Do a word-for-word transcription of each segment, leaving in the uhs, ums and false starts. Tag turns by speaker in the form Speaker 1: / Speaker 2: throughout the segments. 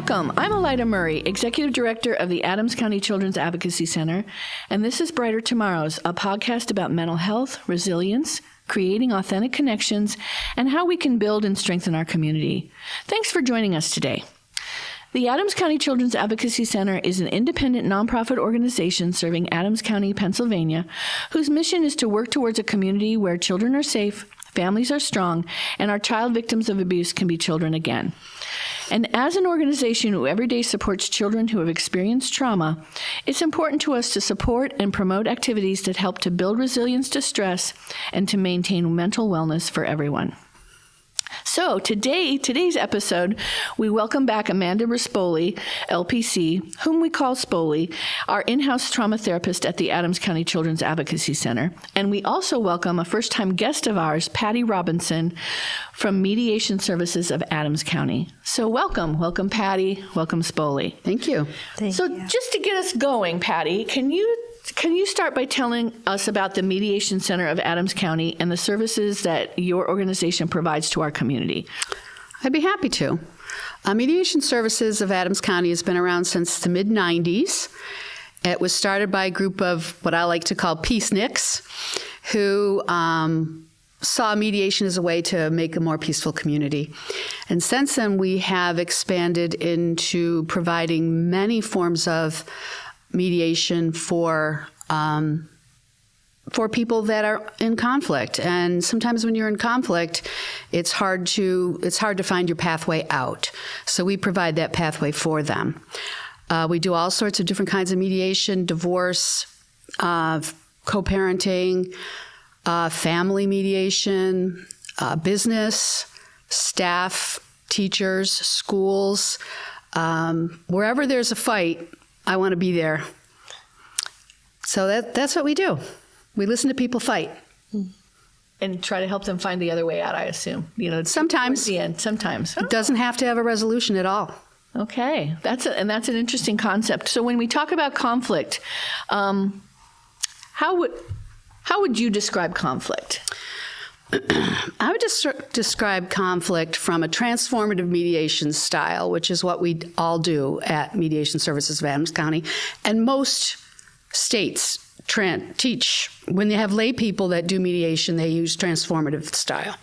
Speaker 1: Welcome. I'm Elida Murray, Executive Director of the Adams County Children's Advocacy Center, and this is Brighter Tomorrows, a podcast about mental health, resilience, creating authentic connections, and how we can build and strengthen our community. Thanks for joining us today. The Adams County Children's Advocacy Center is an independent nonprofit organization serving Adams County, Pennsylvania, whose mission is to work towards a community where children are safe, families are strong, and our child victims of abuse can be children again. And as an organization who every day supports children who have experienced trauma, it's important to us to support and promote activities that help to build resilience to stress and to maintain mental wellness for everyone. So today, today's episode, we welcome back Amanda Rispoli, L P C, whom we call Spoli, our in-house trauma therapist at the Adams County Children's Advocacy Center. And we also welcome a first-time guest of ours, Patty Robinson, from Mediation Services of Adams County. So welcome. Welcome, Patty. Welcome, Spoli.
Speaker 2: Thank you.
Speaker 3: Thank
Speaker 1: so
Speaker 3: you.
Speaker 1: Just to get us going, Patty, can you Can you start by telling us about the Mediation Center of Adams County and the services that your organization provides to our community?
Speaker 2: I'd be happy to. Uh, Mediation Services of Adams County has been around since the mid nineties. It was started by a group of what I like to call peaceniks who um, saw mediation as a way to make a more peaceful community. And since then, we have expanded into providing many forms of mediation for um, for people that are in conflict. And sometimes when you're in conflict, it's hard to it's hard to find your pathway out. So we provide that pathway for them. Uh, we do all sorts of different kinds of mediation: divorce, uh, co-parenting, uh, family mediation, uh, business, staff, teachers, schools. Um, wherever there's a fight, I want to be there. So that that's what we do. We listen to people fight.
Speaker 1: And try to help them find the other way out, I assume. You know,
Speaker 2: sometimes.
Speaker 1: Towards the end, sometimes.
Speaker 2: It doesn't have to have a resolution at all.
Speaker 1: Okay. That's a, and that's an interesting concept. So when we talk about conflict, um, how would how would you describe conflict?
Speaker 2: I would just describe conflict from a transformative mediation style, which is what we all do at Mediation Services of Adams County. And most states tran- teach, when they have lay people that do mediation, they use transformative style.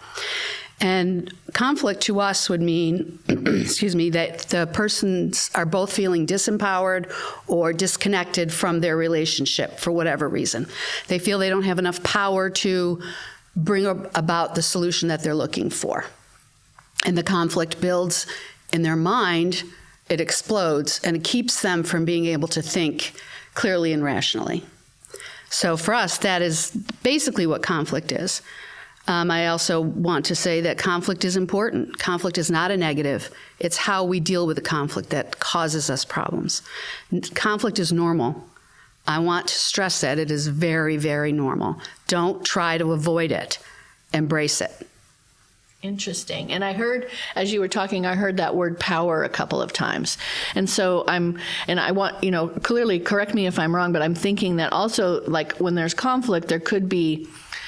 Speaker 2: And conflict to us would mean, excuse me, that the persons are both feeling disempowered or disconnected from their relationship for whatever reason. They feel they don't have enough power to bring about the solution that they're looking for. And the conflict builds in their mind, it explodes, and it keeps them from being able to think clearly and rationally. So for us, that is basically what conflict is. Um, I also want to say that conflict is important. Conflict is not a negative. It's how we deal with the conflict that causes us problems. Conflict is normal. I want to stress that it is very, very normal. Don't try to avoid it. Embrace it.
Speaker 1: Interesting. And I heard, as you were talking, I heard that word power a couple of times. And so I'm, and I want, you know, clearly correct me if I'm wrong, but I'm thinking that also, like, when there's conflict, there could be,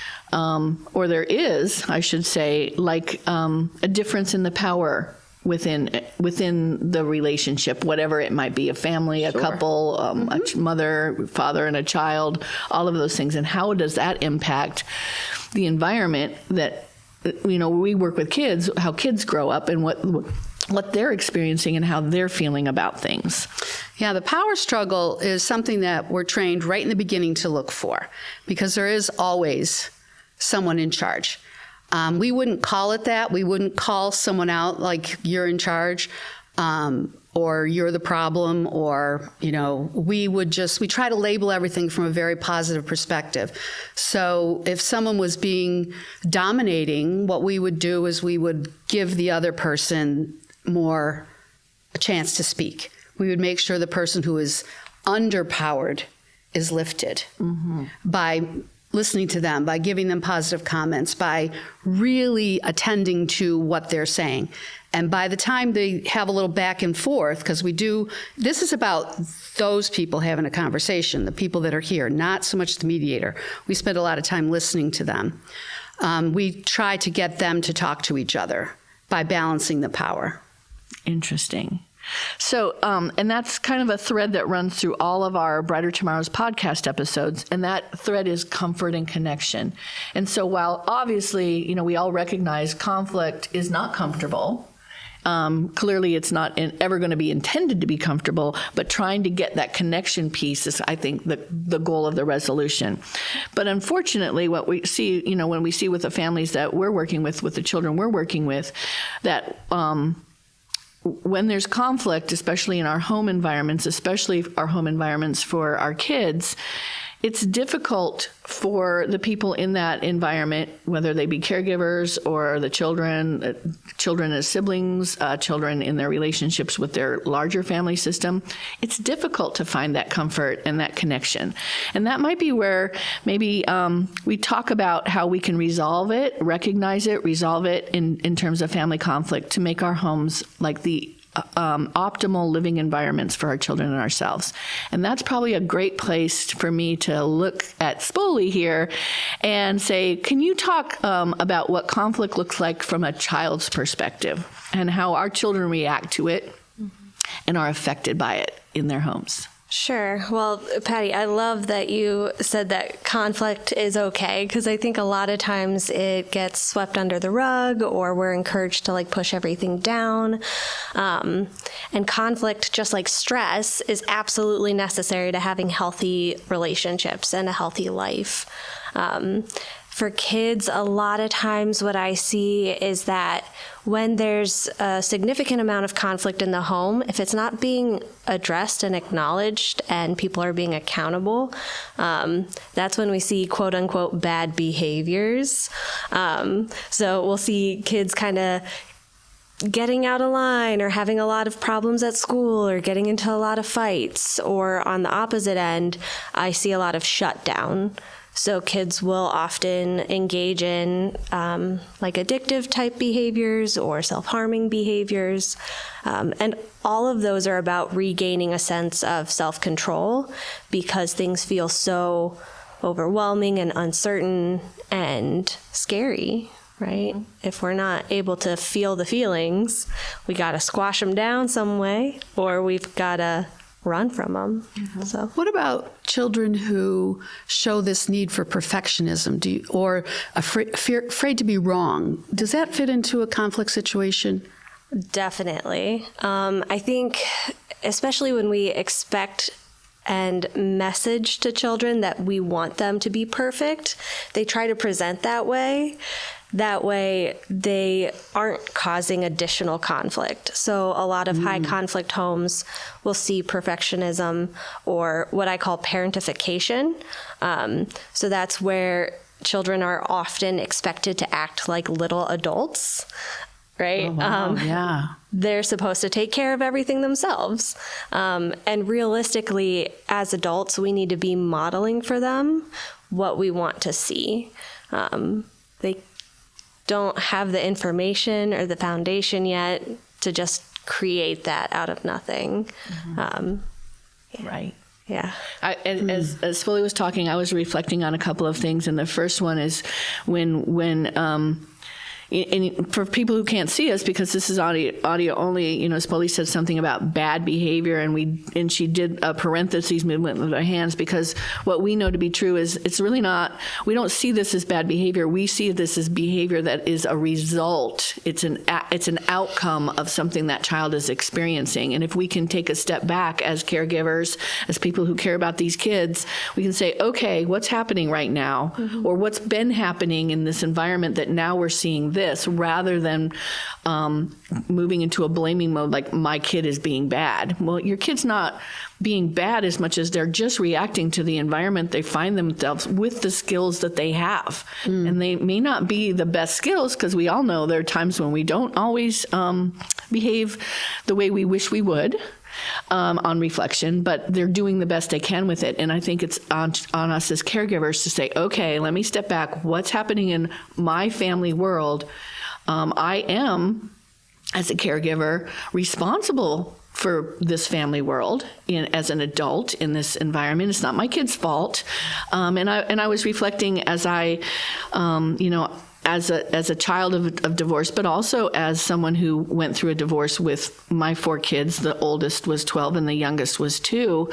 Speaker 1: um, or there is, I should say, like um, a difference in the power within within the relationship, whatever it might be, a family, a sure. couple, um, mm-hmm. a ch- mother, father, and a child, all of those things. And how does that impact the environment that, you know, we work with kids, how kids grow up and what what they're experiencing and how they're feeling about things.
Speaker 2: Yeah, the power struggle is something that we're trained right in the beginning to look for, because there is always someone in charge. Um, we wouldn't call it that. We wouldn't call someone out like you're in charge um, or you're the problem, or, you know, we would just, we try to label everything from a very positive perspective. So if someone was being dominating, what we would do is we would give the other person more a chance to speak. We would make sure the person who is underpowered is lifted mm-hmm. by listening to them, by giving them positive comments, by really attending to what they're saying. And by the time they have a little back and forth, because we do, this is about those people having a conversation, the people that are here, not so much the mediator. We spend a lot of time listening to them. Um, we try to get them to talk to each other by balancing the power.
Speaker 1: Interesting. So, um, and that's kind of a thread that runs through all of our Brighter Tomorrows podcast episodes, and that thread is comfort and connection. And so while obviously, you know, we all recognize conflict is not comfortable, um, clearly it's not in, ever going to be intended to be comfortable, but trying to get that connection piece is, I think, the, the goal of the resolution. But unfortunately, what we see, you know, when we see with the families that we're working with, with the children we're working with, that um, when there's conflict, especially in our home environments, especially our home environments for our kids, it's difficult for the people in that environment, whether they be caregivers or the children, uh, children as siblings, uh, children in their relationships with their larger family system. It's difficult to find that comfort and that connection. And that might be where maybe um, we talk about how we can resolve it, recognize it, resolve it in, in terms of family conflict to make our homes like the Um, optimal living environments for our children and ourselves. And that's probably a great place for me to look at Spoli here and say, can you talk um, about what conflict looks like from a child's perspective and how our children react to it mm-hmm. and are affected by it in their homes?
Speaker 3: Sure. Well, Patty, I love that you said that conflict is okay, because I think a lot of times it gets swept under the rug, or we're encouraged to like push everything down. Um, and conflict, just like stress, is absolutely necessary to having healthy relationships and a healthy life. Um, For kids, a lot of times what I see is that when there's a significant amount of conflict in the home, if it's not being addressed and acknowledged and people are being accountable, um, that's when we see quote unquote bad behaviors. Um, so we'll see kids kind of getting out of line or having a lot of problems at school or getting into a lot of fights, or on the opposite end, I see a lot of shutdown. So kids will often engage in um, like addictive type behaviors or self-harming behaviors. Um, and all of those are about regaining a sense of self-control because things feel so overwhelming and uncertain and scary, right? Mm-hmm. If we're not able to feel the feelings, we got to squash them down some way, or we've got to run from them. Mm-hmm. So,
Speaker 2: what about children who show this need for perfectionism, do you, or afraid, fear, afraid to be wrong? Does that fit into a conflict situation?
Speaker 3: Definitely. Um, I think, especially when we expect and message to children that we want them to be perfect, they try to present that way. That way, they aren't causing additional conflict. So a lot of mm. high conflict homes will see perfectionism, or what I call parentification. Um, so that's where children are often expected to act like little adults, right?
Speaker 2: Oh, wow.
Speaker 3: Um,
Speaker 2: yeah.
Speaker 3: They're supposed to take care of everything themselves. Um, and realistically, as adults, we need to be modeling for them what we want to see. Um, they don't have the information or the foundation yet to just create that out of nothing. Mm-hmm. Um,
Speaker 1: yeah. Right.
Speaker 3: Yeah.
Speaker 1: I, and mm. As, as Spoli was talking, I was reflecting on a couple of things. And the first one is when, when, um, and for people who can't see us, because this is audio, audio only, you know, Spoli said something about bad behavior, and we and she did a parentheses movement with her hands, because what we know to be true is it's really not, we don't see this as bad behavior. We see this as behavior that is a result. It's an it's an outcome of something that child is experiencing. And if we can take a step back as caregivers, as people who care about these kids, we can say, okay, what's happening right now? Mm-hmm. Or what's been happening in this environment that now we're seeing this? This, rather than um, moving into a blaming mode like my kid is being bad. Well, your kid's not being bad as much as they're just reacting to the environment they find themselves with the skills that they have. Mm. And they may not be the best skills, because we all know there are times when we don't always um, behave the way we wish we would. Um, on reflection, but they're doing the best they can with it. And I think it's on, on us as caregivers to say, okay, let me step back. What's happening in my family world? Um, I am, as a caregiver, responsible for this family world in, as an adult in this environment. It's not my kid's fault. Um, and I and I was reflecting as I, um, you know, as a as a child of, of divorce, but also as someone who went through a divorce with my four kids, the oldest was twelve and the youngest was two,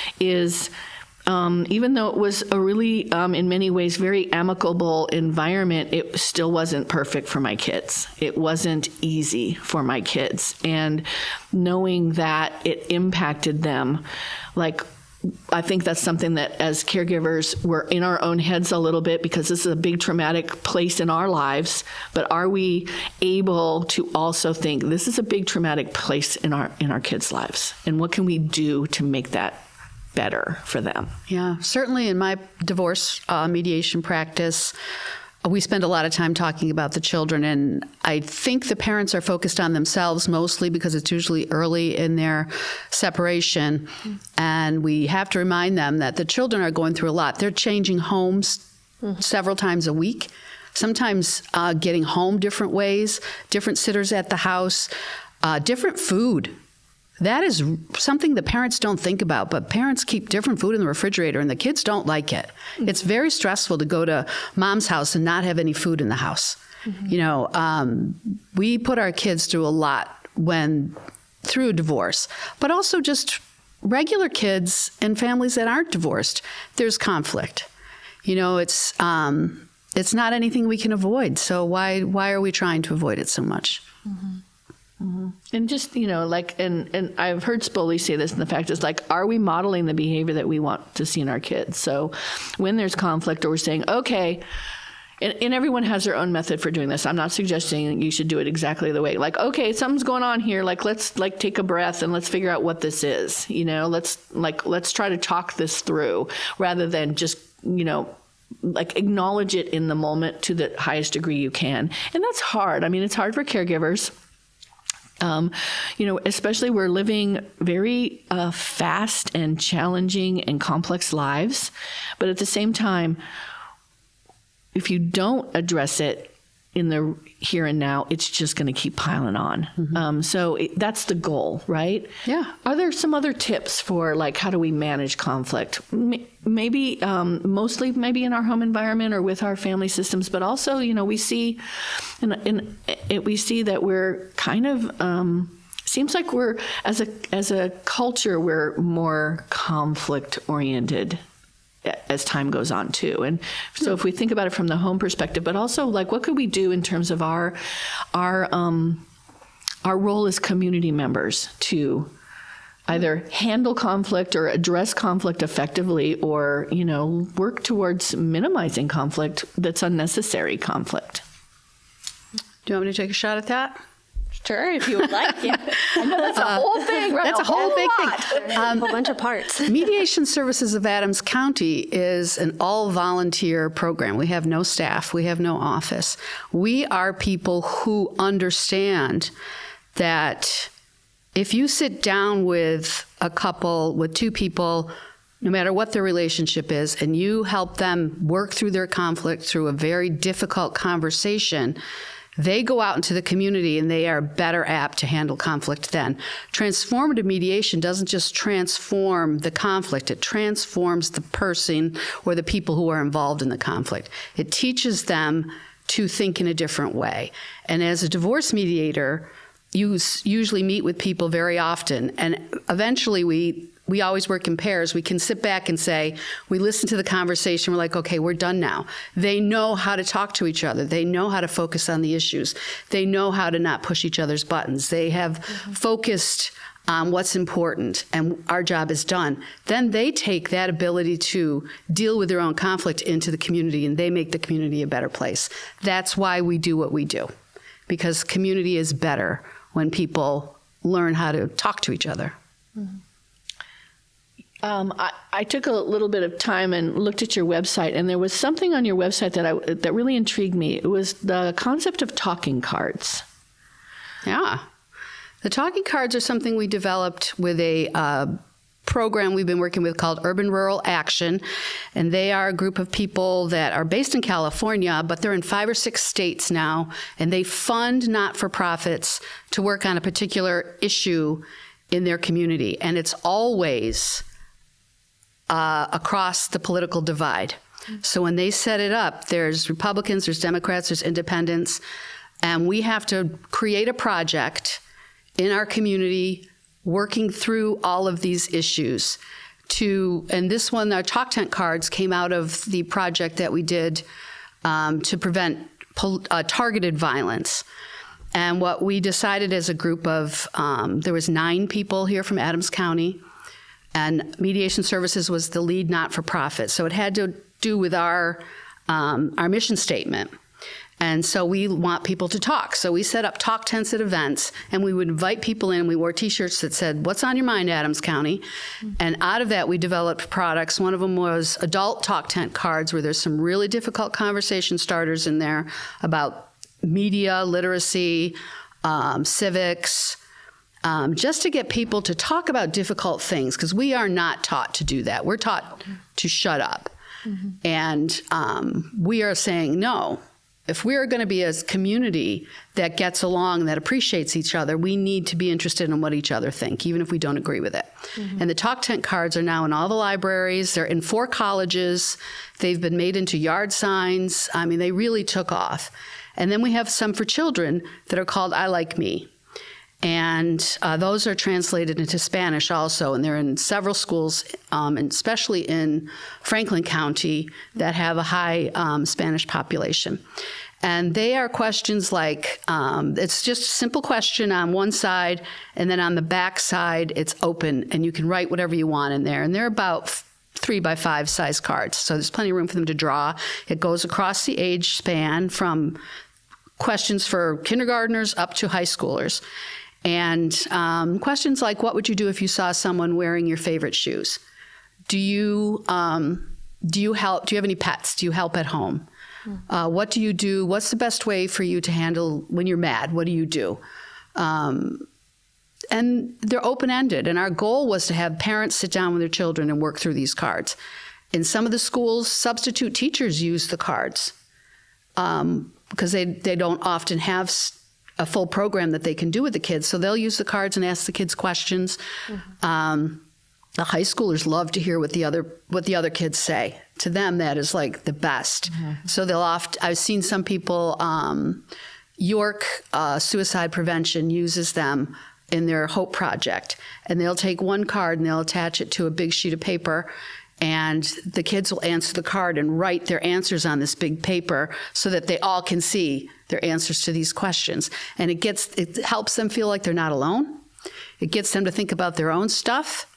Speaker 1: is um, even though it was a really, um, in many ways, very amicable environment, it still wasn't perfect for my kids. It wasn't easy for my kids. And knowing that it impacted them, like, I think that's something that as caregivers, we're in our own heads a little bit because this is a big traumatic place in our lives. But are we able to also think this is a big traumatic place in our in our kids' lives? And what can we do to make that better for them?
Speaker 2: Yeah, certainly in my divorce uh, mediation practice, we spend a lot of time talking about the children, and I think the parents are focused on themselves mostly because it's usually early in their separation, mm-hmm. and we have to remind them that the children are going through a lot. They're changing homes mm-hmm. several times a week, sometimes uh, getting home different ways, different sitters at the house, uh, different food. That is something the parents don't think about, but parents keep different food in the refrigerator and the kids don't like it. Mm-hmm. It's very stressful to go to mom's house and not have any food in the house. Mm-hmm. You know, um, we put our kids through a lot when through divorce, but also just regular kids and families that aren't divorced. There's conflict. You know, it's um, it's not anything we can avoid. So why why are we trying to avoid it so much?
Speaker 1: Mm-hmm. Mm-hmm. And just, you know, like, and, and I've heard Spoli say this, and the fact is, like, are we modeling the behavior that we want to see in our kids? So when there's conflict, or we're saying, okay, and, and everyone has their own method for doing this. I'm not suggesting you should do it exactly the way, like, okay, something's going on here. Like, let's like take a breath and let's figure out what this is. You know, let's like, let's try to talk this through rather than just, you know, like acknowledge it in the moment to the highest degree you can. And that's hard. I mean, it's hard for caregivers. Um, you know, especially we're living very uh, fast and challenging and complex lives. But at the same time, if you don't address it in the here and now, it's just going to keep piling on. Mm-hmm. Um, so it, that's the goal, right?
Speaker 2: Yeah.
Speaker 1: Are there some other tips for, like, how do we manage conflict? M- maybe um, mostly maybe in our home environment or with our family systems, but also, you know, we see, in, in, it, we see that we're kind of, um, seems like we're, as a as a culture, we're more conflict oriented as time goes on too. And so if we think about it from the home perspective, but also, like, what could we do in terms of our our um, our role as community members to either handle conflict or address conflict effectively, or, you know, work towards minimizing conflict that's unnecessary conflict?
Speaker 2: Do you want me to take a shot at that?
Speaker 3: Sure, if you would like. Yeah.
Speaker 1: I know that's a whole thing, right?
Speaker 2: That's a, a whole, whole big lot. thing.
Speaker 3: Um, a whole bunch of parts.
Speaker 2: Mediation Services of Adams County is an all-volunteer program. We have no staff. We have no office. We are people who understand that if you sit down with a couple, with two people, no matter what their relationship is, and you help them work through their conflict through a very difficult conversation, they go out into the community and they are better apt to handle conflict then. Transformative mediation doesn't just transform the conflict, it transforms the person or the people who are involved in the conflict. It teaches them to think in a different way. And as a divorce mediator, you usually meet with people very often, and eventually we We always work in pairs. We can sit back and say, we listen to the conversation. We're like, okay, we're done now. They know how to talk to each other. They know how to focus on the issues. They know how to not push each other's buttons. They have mm-hmm. focused on what's important, and our job is done. Then they take that ability to deal with their own conflict into the community, and they make the community a better place. That's why we do what we do, because community is better when people learn how to talk to each other.
Speaker 1: Mm-hmm. Um, I, I took a little bit of time and looked at your website, and there was something on your website that I that really intrigued me. It was the concept of talking cards.
Speaker 2: Yeah. The talking cards are something we developed with a uh, program we've been working with called Urban Rural Action, and they are a group of people that are based in California, but they're in five or six states now, and they fund not-for-profits to work on a particular issue in their community, and it's always Uh, across the political divide. So when they set it up, there's Republicans, there's Democrats, there's independents, and we have to create a project in our community working through all of these issues. To, and this one, our Talk Tent cards came out of the project that we did um, to prevent pol- uh, targeted violence. And what we decided as a group of, um, there was nine people here from Adams County, and Mediation Services was the lead not-for-profit. So it had to do with our um, our mission statement. And so we want people to talk. So we set up talk tents at events, and we would invite people in. We wore T-shirts that said, "What's on your mind, Adams County?" Mm-hmm. And out of that, we developed products. One of them was adult talk tent cards, where there's some really difficult conversation starters in there about media, literacy, um, civics, um, just to get people to talk about difficult things, because we are not taught to do that. We're taught to shut up. Mm-hmm. And um, we are saying, no. If we're going to be a community that gets along, that appreciates each other, we need to be interested in what each other think, even if we don't agree with it. Mm-hmm. And the Talk Tent cards are now in all the libraries. They're in four colleges. They've been made into yard signs. I mean, they really took off. And then we have some for children that are called I Like Me. And uh, those are translated into Spanish also, and they're in several schools, um, and especially in Franklin County, that have a high um, Spanish population. And they are questions like, um, it's just a simple question on one side, and then on the back side, it's open, and you can write whatever you want in there. And they're about three by five size cards, so there's plenty of room for them to draw. It goes across the age span from questions for kindergartners up to high schoolers. And um, questions like, what would you do if you saw someone wearing your favorite shoes? Do you um, do you help? Do you have any pets? Do you help at home? Mm. Uh, what do you do? What's the best way for you to handle when you're mad? What do you do? Um, and they're open-ended. And our goal was to have parents sit down with their children and work through these cards. In some of the schools, substitute teachers use the cards um, because they, they don't often have a full program that they can do with the kids. So they'll use the cards and ask the kids questions. Mm-hmm. Um, the high schoolers love to hear what the other what the other kids say. To them, that is like the best. Mm-hmm. So they'll oft. I've seen some people. Um, York uh, Suicide Prevention uses them in their Hope Project, and they'll take one card and they'll attach it to a big sheet of paper. And the kids will answer the card and write their answers on this big paper so that they all can see their answers to these questions. And it gets it helps them feel like they're not alone. It gets them to think about their own stuff.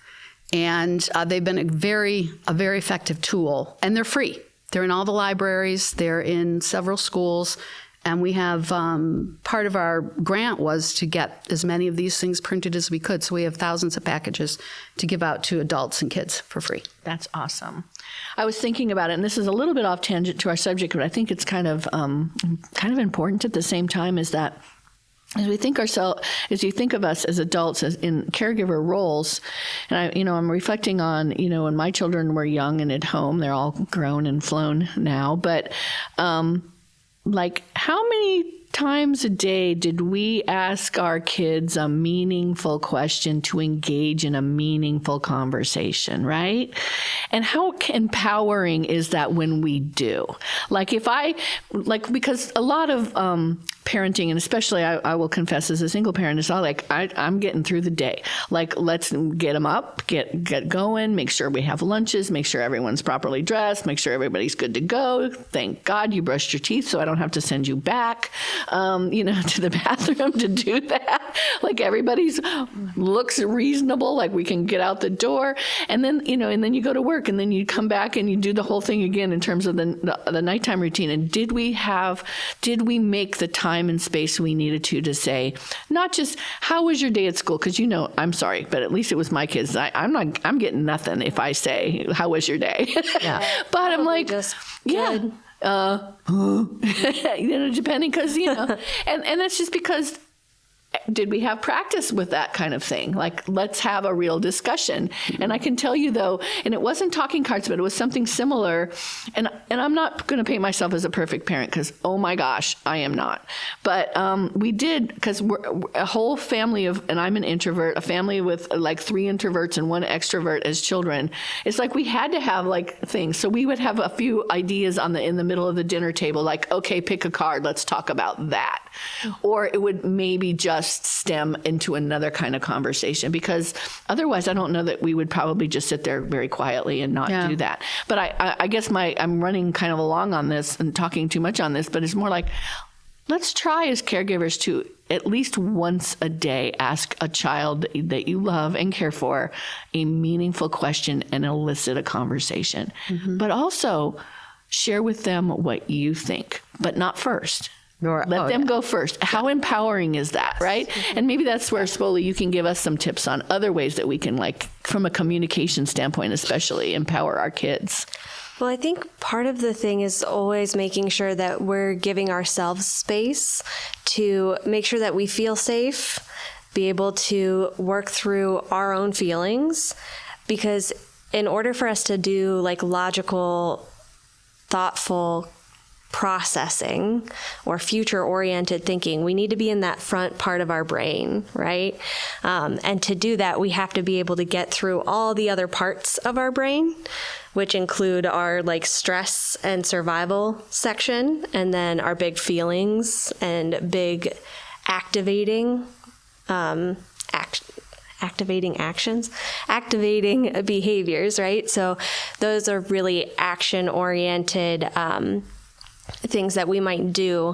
Speaker 2: And uh, they've been a very, a very effective tool. And they're free. They're in all the libraries. They're in several schools. And we have, um, part of our grant was to get as many of these things printed as we could. So we have thousands of packages to give out to adults and kids for free.
Speaker 1: That's awesome. I was thinking about it, and this is a little bit off tangent to our subject, but I think it's kind of um, kind of important at the same time, is that as we think ourselves, as you think of us as adults as in caregiver roles, and I, you know, I'm reflecting on, you know, when my children were young and at home, they're all grown and flown now, but um, like how many times a day did we ask our kids a meaningful question to engage in a meaningful conversation, right? And how empowering is that when we do? Like if I, like, because a lot of um, parenting, and especially I, I will confess as a single parent, is all like, I, I'm getting through the day. Like, let's get them up, get, get going, make sure we have lunches, make sure everyone's properly dressed, make sure everybody's good to go. Thank God you brushed your teeth so I don't have to send you back. Um, you know, to the bathroom to do that. Like everybody's looks reasonable, like we can get out the door. And then, you know, and then you go to work and then you come back and you do the whole thing again in terms of the, the, the nighttime routine. And did we have, did we make the time and space we needed to, to say, not just, how was your day at school? Because, you know, I'm sorry, but at least it was my kids. I, I'm not, I'm getting nothing if I say, how was your day? Yeah. But I'm like, just yeah. Good. Uh, you know, depending, because, you know, and, and that's just because did we have practice with that kind of thing? Like, let's have a real discussion. And I can tell you, though, and it wasn't talking cards, but it was something similar. And and I'm not going to paint myself as a perfect parent because, oh my gosh, I am not. But um, we did, because we're a whole family of, and I'm an introvert, a family with like three introverts and one extrovert as children. It's like we had to have like things. So we would have a few ideas on the in the middle of the dinner table, like, okay, pick a card, let's talk about that. Or it would maybe just stem into another kind of conversation, because otherwise I don't know that we would probably just sit there very quietly and not
Speaker 2: Yeah.
Speaker 1: do that. But I, I, I guess my I'm running kind of along on this and talking too much on this, but it's more like, let's try as caregivers to at least once a day ask a child that you love and care for a meaningful question and elicit a conversation. Mm-hmm. But also share with them what you think, but not first.
Speaker 2: Or,
Speaker 1: Let
Speaker 2: oh,
Speaker 1: them
Speaker 2: yeah.
Speaker 1: go first. How empowering is that, right? Mm-hmm. And maybe that's where, Spoli, you can give us some tips on other ways that we can, like, from a communication standpoint especially, empower our kids.
Speaker 3: Well, I think part of the thing is always making sure that we're giving ourselves space to make sure that we feel safe, be able to work through our own feelings, because in order for us to do like logical, thoughtful processing or future-oriented thinking, we need to be in that front part of our brain, right? Um, and to do that, we have to be able to get through all the other parts of our brain, which include our like stress and survival section, and then our big feelings and big activating um, act. activating actions, activating behaviors, right? So those are really action-oriented um, things that we might do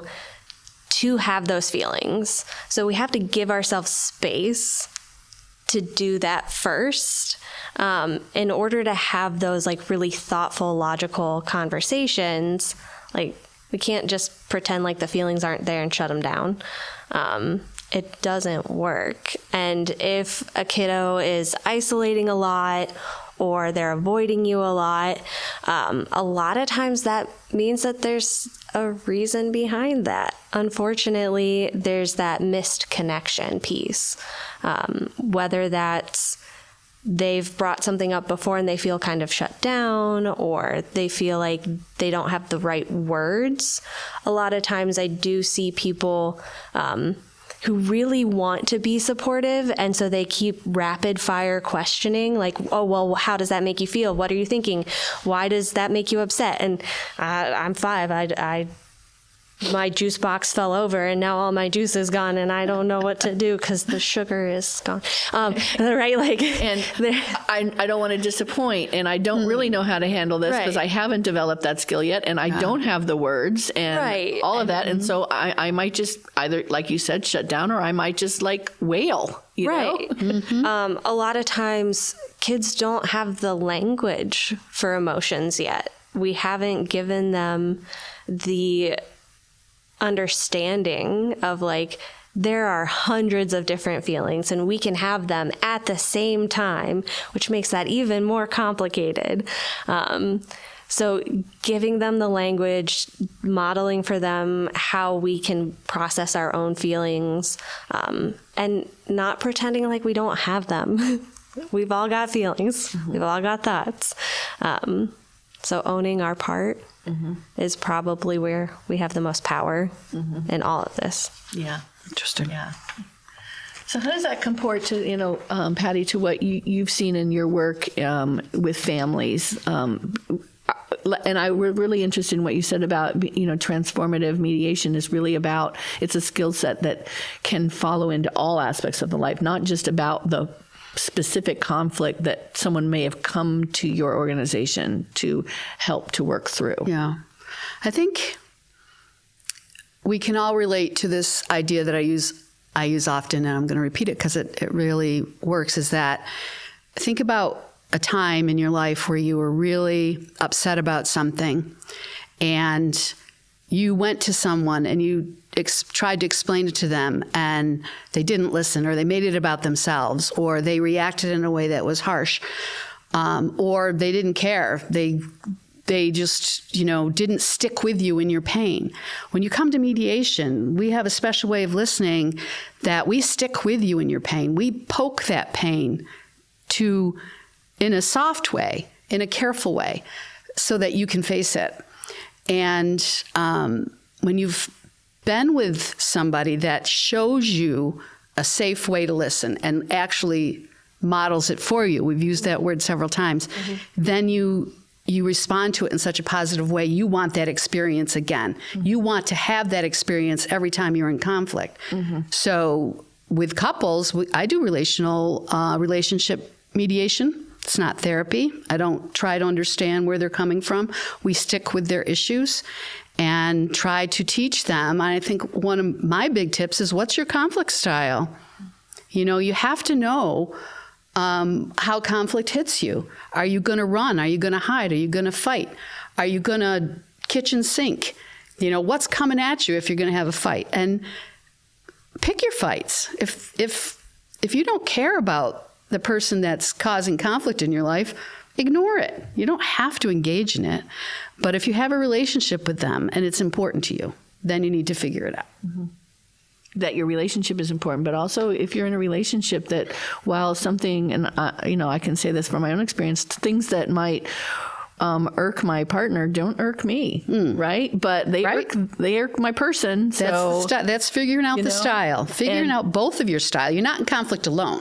Speaker 3: to have those feelings. So we have to give ourselves space to do that first um, in order to have those like really thoughtful, logical conversations. Like, we can't just pretend like the feelings aren't there and shut them down. Um, it doesn't work. And if a kiddo is isolating a lot or they're avoiding you a lot, um, a lot of times that means that there's a reason behind that. Unfortunately, there's that missed connection piece. Um, whether that's they've brought something up before and they feel kind of shut down, or they feel like they don't have the right words. A lot of times I do see people um, who really want to be supportive, and so they keep rapid fire questioning, like, oh, well, how does that make you feel? What are you thinking? Why does that make you upset? And uh, I'm five. I, I my juice box fell over and now all my juice is gone and I don't know what to do because the sugar is gone. Um, right? Like,
Speaker 1: and I, I don't want to disappoint, and I don't really know how to handle this because
Speaker 3: Right.
Speaker 1: I haven't developed that skill yet, and I don't have the words and
Speaker 3: Right.
Speaker 1: all of that. And so I, I might just either, like you said, shut down, or I might just like wail, you
Speaker 3: right.
Speaker 1: know?
Speaker 3: Mm-hmm. Um, a lot of times kids don't have the language for emotions yet. We haven't given them the understanding of like, there are hundreds of different feelings and we can have them at the same time, which makes that even more complicated. Um, so giving them the language, modeling for them how we can process our own feelings, um, and not pretending like we don't have them. We've all got feelings. Mm-hmm. We've all got thoughts. Um, so owning our part mm-hmm. is probably where we have the most power mm-hmm. in all of this.
Speaker 1: Yeah.
Speaker 2: Interesting.
Speaker 1: Yeah. So how does that compare to, you know, um, Patty, to what you, you've seen in your work um, with families? Um, and I were really interested in what you said about, you know, transformative mediation is really about, it's a skill set that can follow into all aspects of the life, not just about the specific conflict that someone may have come to your organization to help to work through.
Speaker 2: Yeah. I think we can all relate to this idea that I use I use often, and I'm going to repeat it because it, it really works, is that think about a time in your life where you were really upset about something and you went to someone and you ex- tried to explain it to them and they didn't listen, or they made it about themselves, or they reacted in a way that was harsh, um, or they didn't care. They they just, you know, didn't stick with you in your pain. When you come to mediation, we have a special way of listening that we stick with you in your pain. We poke that pain to, in a soft way, in a careful way, so that you can face it. And um, when you've been with somebody that shows you a safe way to listen and actually models it for you, we've used that word several times, mm-hmm. then you you respond to it in such a positive way. You want that experience again. Mm-hmm. You want to have that experience every time you're in conflict. Mm-hmm. So with couples, we, I do relational uh, relationship mediation. It's not therapy. I don't try to understand where they're coming from. We stick with their issues and try to teach them. I think one of my big tips is, what's your conflict style? You know, you have to know Um, how conflict hits you. Are you going to run? Are you going to hide? Are you going to fight? Are you going to kitchen sink? You know, what's coming at you if you're going to have a fight? And pick your fights. If if if you don't care about the person that's causing conflict in your life, ignore it. You don't have to engage in it. But if you have a relationship with them and it's important to you, then you need to figure it out.
Speaker 1: Mm-hmm. That your relationship is important, but also if you're in a relationship that, while something, and uh, you know, I can say this from my own experience, things that might um, irk my partner don't irk me, mm. right? But they right. irk they irk my person. So
Speaker 2: that's, the sti- that's figuring out the know? style, figuring
Speaker 1: and,
Speaker 2: out both of your style. You're not in conflict alone.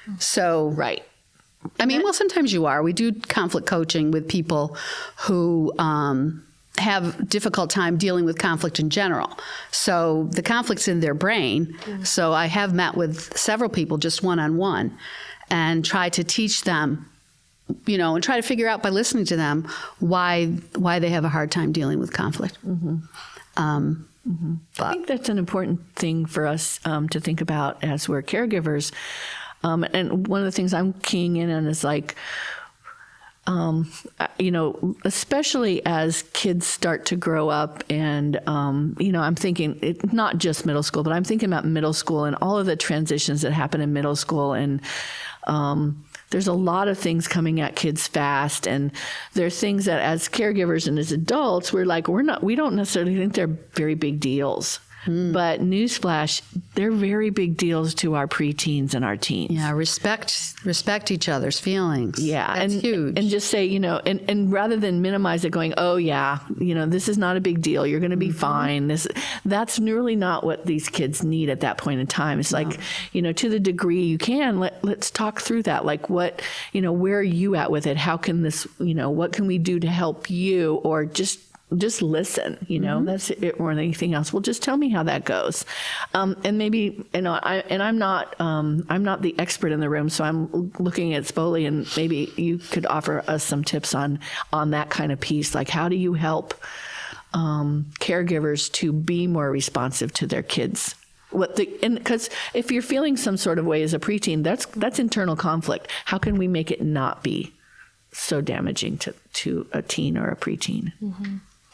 Speaker 2: So
Speaker 1: right.
Speaker 2: I mean, well, sometimes you are. We do conflict coaching with people who Um, have difficult time dealing with conflict in general. So the conflict's in their brain. Mm-hmm. So I have met with several people just one-on-one and try to teach them, you know, and try to figure out by listening to them why why they have a hard time dealing with conflict. Mm-hmm. Um,
Speaker 1: mm-hmm. I think that's an important thing for us um, to think about as we're caregivers. Um, and one of the things I'm keying in on is like, Um, you know, especially as kids start to grow up and, um, you know, I'm thinking it, not just middle school, but I'm thinking about middle school and all of the transitions that happen in middle school. And um, there's a lot of things coming at kids fast. And there are things that as caregivers and as adults, we're like, we're not, we don't necessarily think they're very big deals. Hmm. But newsflash, they're very big deals to our preteens and our teens.
Speaker 2: Yeah, respect respect each other's feelings.
Speaker 1: Yeah,
Speaker 2: that's
Speaker 1: and,
Speaker 2: huge.
Speaker 1: And just say, you know, and, and rather than minimize it, going, oh yeah, you know, this is not a big deal. You're going to be mm-hmm. fine. This that's really not what these kids need at that point in time. It's no. like, you know, to the degree you can, let let's talk through that. Like, what, you know, where are you at with it? How can this, you know, what can we do to help you, or just. Just listen, you know, mm-hmm. that's it more than anything else. Well, just tell me how that goes. Um, and maybe, you know, I, and I'm not, um, I'm not the expert in the room, so I'm looking at Spoli, and maybe you could offer us some tips on, on that kind of piece. Like, how do you help um, caregivers to be more responsive to their kids? What the, and because if you're feeling some sort of way as a preteen, that's, that's internal conflict. How can we make it not be so damaging to, to a teen or a preteen?
Speaker 3: Mm-hmm.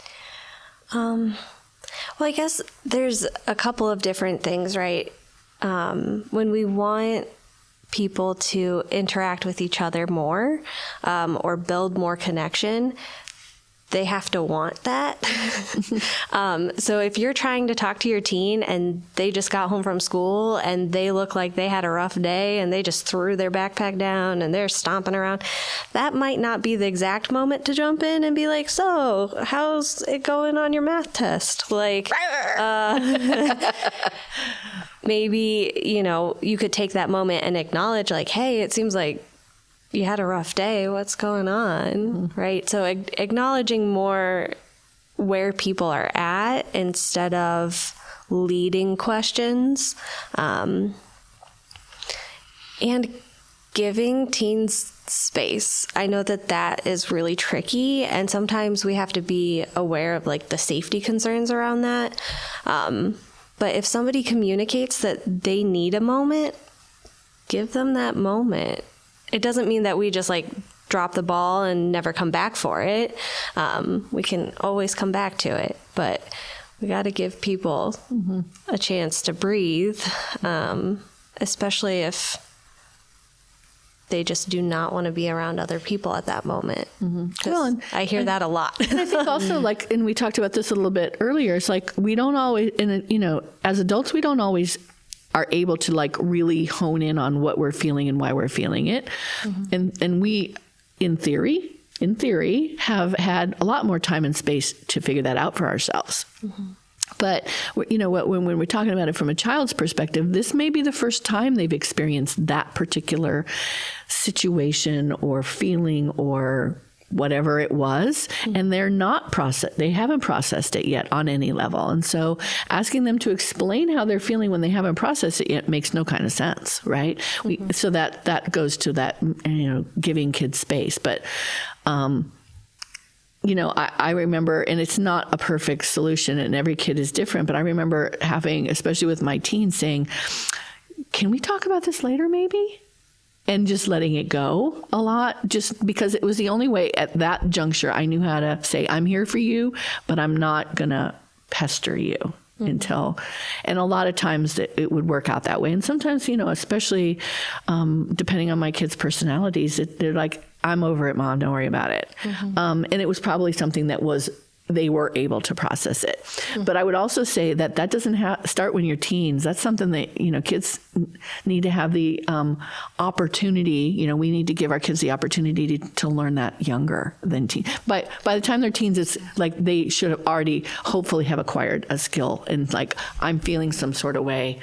Speaker 3: Um, well, I guess there's a couple of different things, right? Um, when we want people to interact with each other more, um, or build more connection, they have to want that. um, so if you're trying to talk to your teen and they just got home from school and they look like they had a rough day and they just threw their backpack down and they're stomping around, that might not be the exact moment to jump in and be like, so how's it going on your math test? Like, uh, maybe, you know, you could take that moment and acknowledge like, hey, it seems like you had a rough day. What's going on? Mm-hmm. Right. So ag- acknowledging more where people are at instead of leading questions, um, and giving teens space. I know that that is really tricky, and sometimes we have to be aware of like the safety concerns around that. Um, but if somebody communicates that they need a moment, give them that moment. It doesn't mean that we just like drop the ball and never come back for it. Um, we can always come back to it, but we got to give people mm-hmm. a chance to breathe, um, especially if they just do not want to be around other people at that moment. Mm-hmm.
Speaker 1: Well, and,
Speaker 3: I hear
Speaker 1: and,
Speaker 3: that a lot.
Speaker 1: And I think also, like, and we talked about this a little bit earlier, it's like we don't always, and you know, as adults, we don't always are able to like really hone in on what we're feeling and why we're feeling it. Mm-hmm. And and we, in theory, in theory, have had a lot more time and space to figure that out for ourselves. Mm-hmm. But, you know, when, when we're talking about it from a child's perspective, this may be the first time they've experienced that particular situation or feeling or whatever it was, mm-hmm. and they're not process, they haven't processed it yet on any level. And so asking them to explain how they're feeling when they haven't processed it yet makes no kind of sense, right? Mm-hmm. We, so that, that goes to that, you know, giving kids space. But, um, you know, I, I remember, and it's not a perfect solution and every kid is different, but I remember having, especially with my teens, saying, can we talk about this later maybe? And just letting it go a lot, just because it was the only way at that juncture I knew how to say, I'm here for you, but I'm not going to pester you. Mm-hmm. Until, and a lot of times it, it would work out that way. And sometimes, you know, especially um, depending on my kids' personalities, it, they're like, I'm over it, Mom, don't worry about it. Mm-hmm. Um, and it was probably something that was, they were able to process it. Mm-hmm. But I would also say that that doesn't ha- start when you're teens. That's something that, you know, kids need to have the um, opportunity, you know, we need to give our kids the opportunity to, to learn that younger than teen. But by the time they're teens, it's like they should have already hopefully have acquired a skill and like, I'm feeling some sort of way.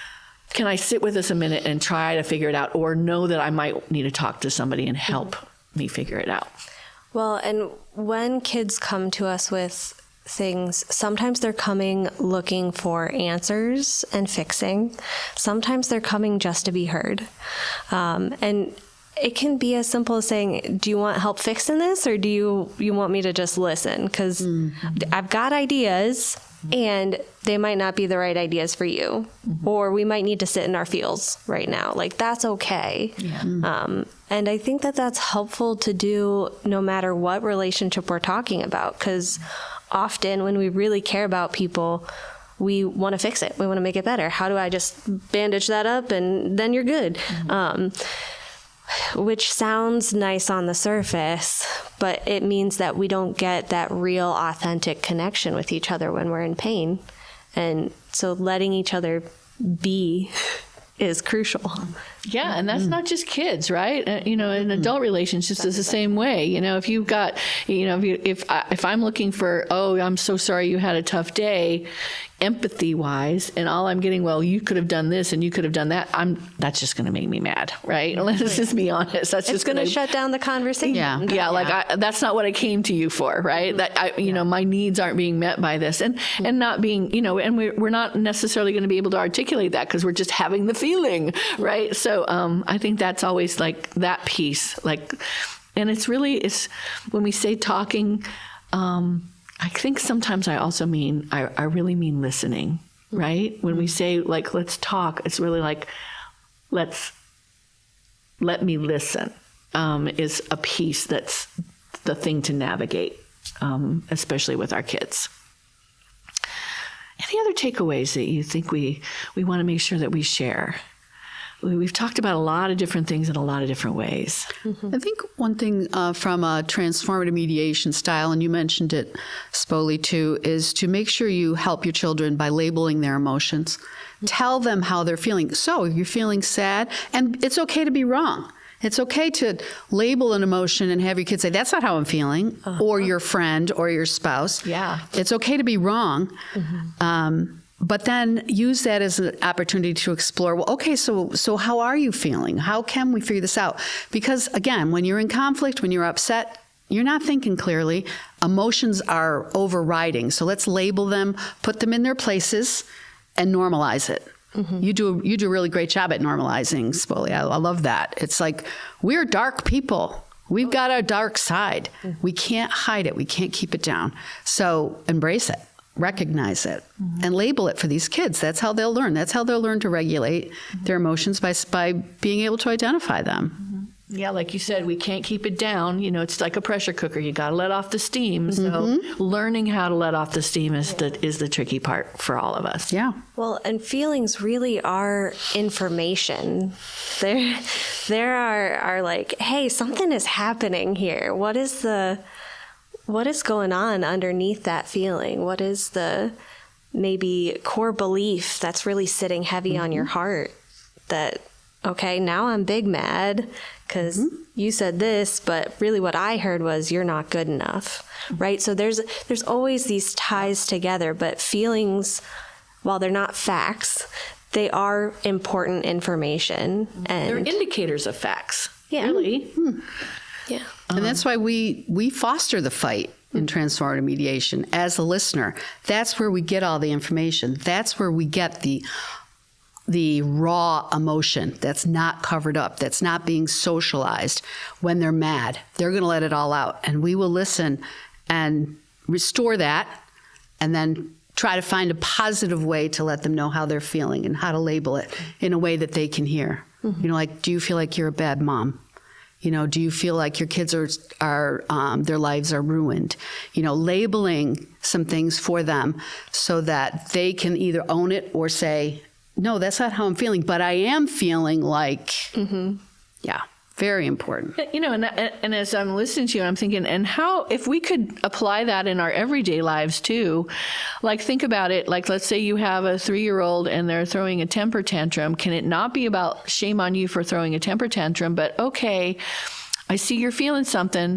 Speaker 1: Can I sit with this a minute and try to figure it out, or know that I might need to talk to somebody and help mm-hmm. me figure it out?
Speaker 3: Well, and when kids come to us with things, sometimes they're coming looking for answers and fixing. Sometimes they're coming just to be heard. Um, and it can be as simple as saying, do you want help fixing this, or do you, you want me to just listen? Because mm-hmm. I've got ideas, and they might not be the right ideas for you. Mm-hmm. Or we might need to sit in our feels right now. Like, that's okay. Yeah. Mm-hmm. Um, and I think that that's helpful to do no matter what relationship we're talking about. Because often when we really care about people, we want to fix it. We want to make it better. How do I just bandage that up and then you're good? Mm-hmm. Um, which sounds nice on the surface, but it means that we don't get that real, authentic connection with each other when we're in pain. And so letting each other be is crucial.
Speaker 1: Yeah, and that's mm. not just kids, right? Uh, you know, in adult relationships, it's the same way. You know, if you've got, you know, if you, if I, if I'm looking for, oh, I'm so sorry you had a tough day, empathy-wise, and all I'm getting, well, you could have done this and you could have done that, I'm that's just going to make me mad, right? Let's just be honest. That's
Speaker 3: it's
Speaker 1: just
Speaker 3: going to shut down the conversation.
Speaker 1: Yeah, yeah. yeah. Like I, that's not what I came to you for, right? Mm-hmm. That I, you yeah. know, my needs aren't being met by this, and mm-hmm. and not being, you know, and we're we're not necessarily going to be able to articulate that because we're just having the feeling, right? So um, I think that's always like that piece, like, and it's really it's when we say talking. Um, I think sometimes I also mean, I, I really mean listening, right? When we say, like, let's talk, it's really like, let's, let me listen, um, is a piece that's the thing to navigate, um, especially with our kids. Any other takeaways that you think we, we want to make sure that we share? We've talked about a lot of different things in a lot of different ways.
Speaker 2: Mm-hmm. I think one thing uh, from a transformative mediation style, and you mentioned it, Spoli, too, is to make sure you help your children by labeling their emotions. Mm-hmm. Tell them how they're feeling. So you're feeling sad, and it's okay to be wrong. It's okay to label an emotion and have your kids say, that's not how I'm feeling, uh-huh. or your friend or your spouse.
Speaker 1: Yeah.
Speaker 2: It's okay to be wrong. Mm-hmm. Um, But then use that as an opportunity to explore, well, okay, so so how are you feeling? How can we figure this out? Because, again, when you're in conflict, when you're upset, you're not thinking clearly. Emotions are overriding. So let's label them, put them in their places, and normalize it. Mm-hmm. You do you do a really great job at normalizing, Spoli. I, I love that. It's like, we're dark people. We've got a dark side. Mm-hmm. We can't hide it. We can't keep it down. So embrace it. Recognize it, mm-hmm. and label it for these kids. That's how they'll learn. That's how they'll learn to regulate mm-hmm. their emotions by by being able to identify them.
Speaker 1: Mm-hmm. Yeah, like you said, we can't keep it down. You know, it's like a pressure cooker. You got to let off the steam. So
Speaker 2: Mm-hmm.
Speaker 1: learning how to let off the steam is the is the tricky part for all of us.
Speaker 2: Yeah.
Speaker 3: Well, and feelings really are information. There, there are are like, hey, something is happening here. What is the, what is going on underneath that feeling? What is the maybe core belief that's really sitting heavy mm-hmm. on your heart? That, okay, now I'm big mad because mm-hmm. you said this, but really what I heard was you're not good enough, right? So there's there's always these ties together, but feelings, while they're not facts, they are important information. And
Speaker 1: they're indicators of facts.
Speaker 3: Yeah.
Speaker 1: Really.
Speaker 2: Hmm.
Speaker 3: Yeah.
Speaker 2: And that's why we we foster the fight in transformative mediation as a listener. That's where we get all the information. That's where we get the the raw emotion that's not covered up, that's not being socialized. When they're mad, they're going to let it all out. And we will listen and restore that and then try to find a positive way to let them know how they're feeling and how to label it in a way that they can hear. Mm-hmm. You know, like, do you feel like you're a bad mom? You know, do you feel like your kids are, are um, their lives are ruined? You know, labeling some things for them so that they can either own it or say, no, that's not how I'm feeling, but I am feeling like, mm-hmm. yeah, very important.
Speaker 1: You know, and, and as I'm listening to you, I'm thinking, and how, if we could apply that in our everyday lives too, like think about it, like let's say you have a three-year-old and they're throwing a temper tantrum. Can it not be about shame on you for throwing a temper tantrum, but okay, I see you're feeling something.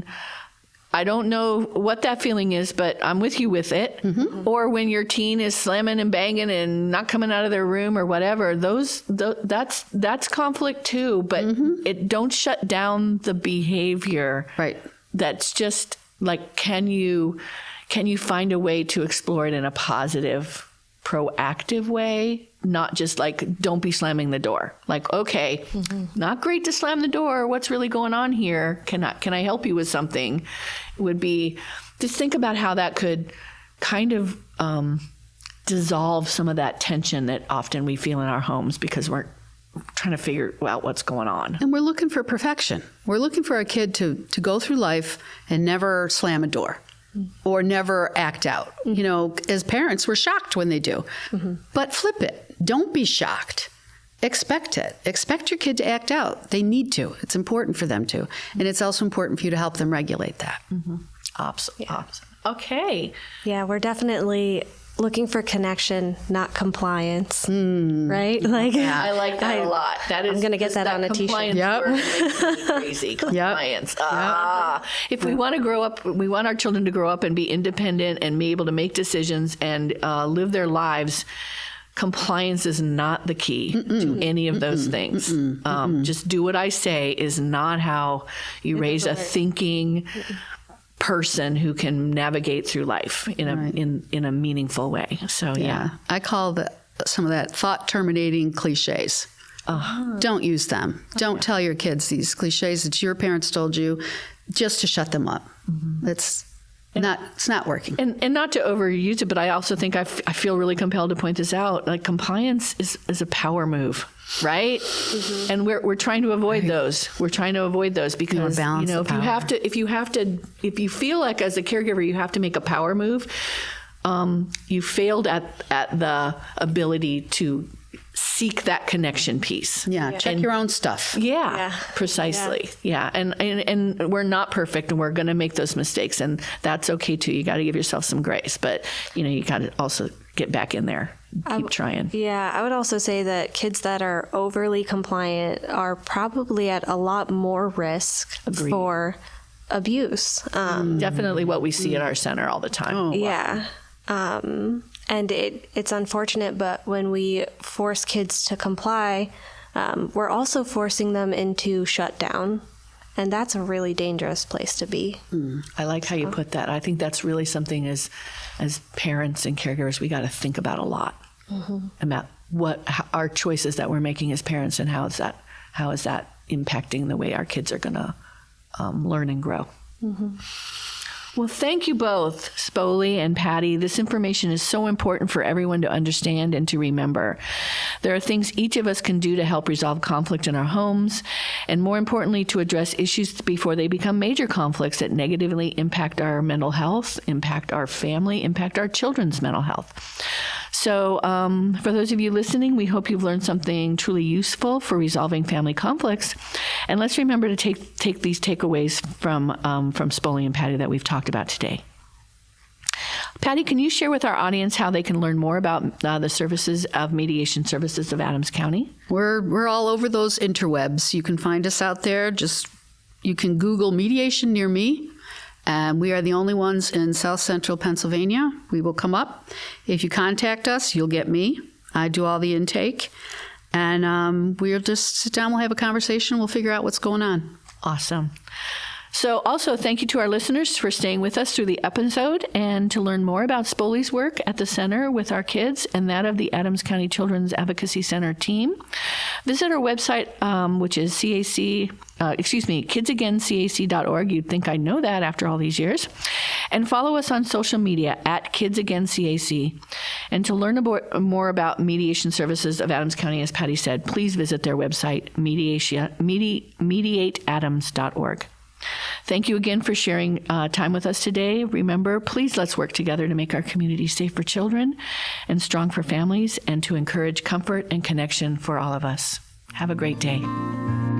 Speaker 1: I don't know what that feeling is, but I'm with you with it. Mm-hmm. Or when your teen is slamming and banging and not coming out of their room or whatever, those th- that's that's conflict too. But mm-hmm. it don't shut down the behavior.
Speaker 2: Right.
Speaker 1: That's just like, can you can you find a way to explore it in a positive, proactive way? Not just like, don't be slamming the door. Like, okay, mm-hmm. not great to slam the door. What's really going on here? Can I, can I help you with something? It would be, just think about how that could kind of um, dissolve some of that tension that often we feel in our homes because we're trying to figure out what's going on.
Speaker 2: And we're looking for perfection. We're looking for a kid to, to go through life and never slam a door. Or never act out. Mm-hmm. You know, as parents, we're shocked when they do. Mm-hmm. But flip it. Don't be shocked. Expect it. Expect your kid to act out. They need to. It's important for them to. Mm-hmm. And it's also important for you to help them regulate that.
Speaker 1: Mm-hmm. Awesome. Yeah. Awesome. Okay.
Speaker 3: Yeah, we're definitely looking for connection, not compliance. Mm. Right? Like,
Speaker 1: yeah, I like that I, a lot. That is,
Speaker 3: I'm going to get that, that on a t-shirt.
Speaker 1: Yep. Crazy. Compliance. Yep. Ah. Yep. If we want to grow up, we want our children to grow up and be independent and be able to make decisions and uh, live their lives. Compliance is not the key Mm-mm. to any of those Mm-mm. things. Mm-mm. Um, Mm-mm. Just do what I say is not how you raise a thinking Mm-mm. person who can navigate through life in a right. in, in a meaningful way. So yeah, yeah.
Speaker 2: I call the, some of that thought terminating cliches. Uh-huh. Don't use them. Okay. Don't tell your kids these cliches that your parents told you just to shut them up. Mm-hmm. It's not it's not working.
Speaker 1: And and not to overuse it, but I also think I, f- I feel really compelled to point this out. Like compliance is, is a power move, right? Mm-hmm. And we're we're trying to avoid right. those. We're trying to avoid those because you know if you have to if you have to if you feel like as a caregiver you have to make a power move, um, you failed at at the ability to seek that connection piece.
Speaker 2: Yeah, yeah. Check and, your own stuff.
Speaker 1: Yeah, yeah. precisely. Yeah, yeah. And, and and we're not perfect, and we're going to make those mistakes, and that's okay too. You got to give yourself some grace, but you know you got to also get back in there. Keep w- trying.
Speaker 3: Yeah, I would also say that kids that are overly compliant are probably at a lot more risk Agreed. for abuse. Um,
Speaker 1: mm. Definitely what we see mm. at our center all the time.
Speaker 3: Oh, wow. Yeah. Um, And it, it's unfortunate, but when we force kids to comply, um, we're also forcing them into shutdown. And that's a really dangerous place to be.
Speaker 1: Mm, I like how you put that. I think that's really something as as parents and caregivers we got to think about a lot. Mm-hmm. About what how, our choices that we're making as parents and how is that how is that impacting the way our kids are going to um, learn and grow. Mm-hmm. Well, thank you both, Spoli and Patty. This information is so important for everyone to understand and to remember. There are things each of us can do to help resolve conflict in our homes, and more importantly, to address issues before they become major conflicts that negatively impact our mental health, impact our family, impact our children's mental health. So um, for those of you listening, we hope you've learned something truly useful for resolving family conflicts. And let's remember to take take these takeaways from, um, from Spoli and Patty that we've talked about today. Patty, can you share with our audience how they can learn more about uh, the services of Mediation Services of Adams County?
Speaker 2: We're, we're all over those interwebs. You can find us out there. Just you can Google Mediation Near Me. And we are the only ones in South Central Pennsylvania. We will come up. If you contact us, you'll get me. I do all the intake. And um, we'll just sit down, we'll have a conversation, we'll figure out what's going on.
Speaker 1: Awesome. So also thank you to our listeners for staying with us through the episode, and to learn more about Spoli's work at the center with our kids and that of the Adams County Children's Advocacy Center team, visit our website, um, which is C A C, uh, excuse me, kids again C A C dot org. You'd think I know that after all these years. And follow us on social media at Kids Again C A C. And to learn about, more about Mediation Services of Adams County, as Patty said, please visit their website, mediation, medi, mediate adams dot org. Thank you again for sharing uh, time with us today. Remember, please let's work together to make our community safe for children and strong for families, and to encourage comfort and connection for all of us. Have a great day.